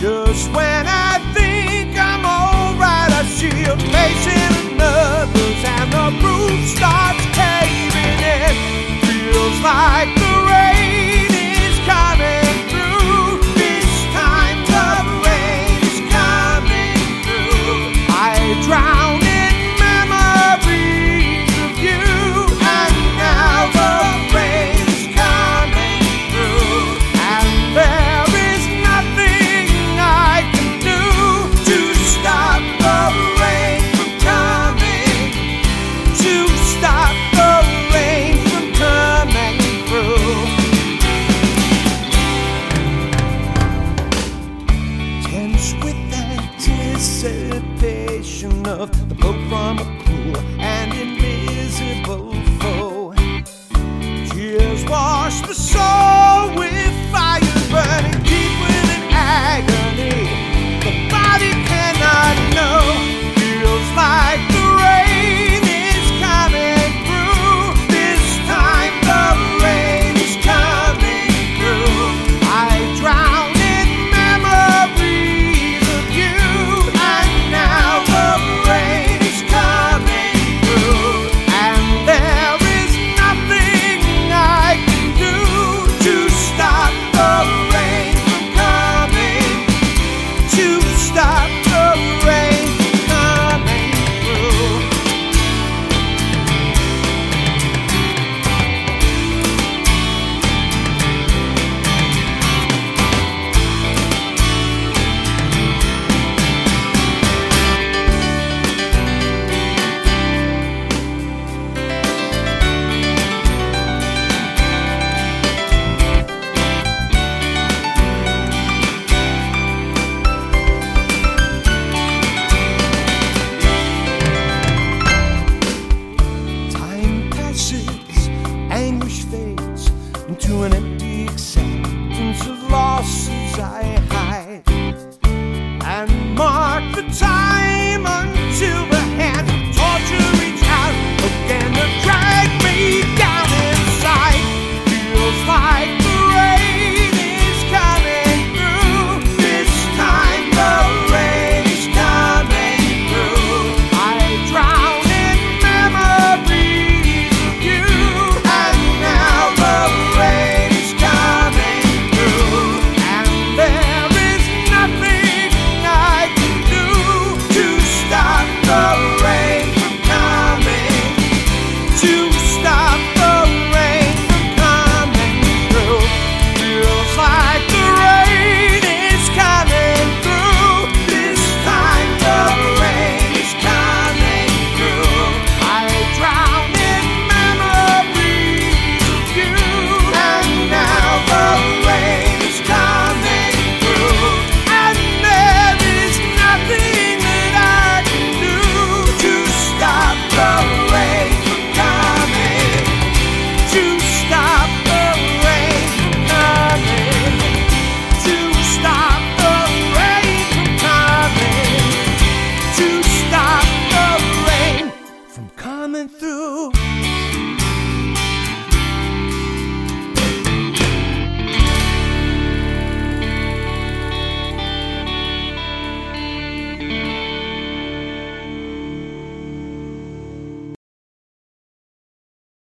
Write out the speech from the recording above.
Just when I think I'm alright, I see a face in another's, and the roof starts caving in. Feels like the rain is coming through. This time the rain is coming through. I drown in memories of you, and now the rain is coming through. And there is nothing I can do to stop the rain from coming, to stop the rain from coming through. Tense with anticipation of the blow from a pool.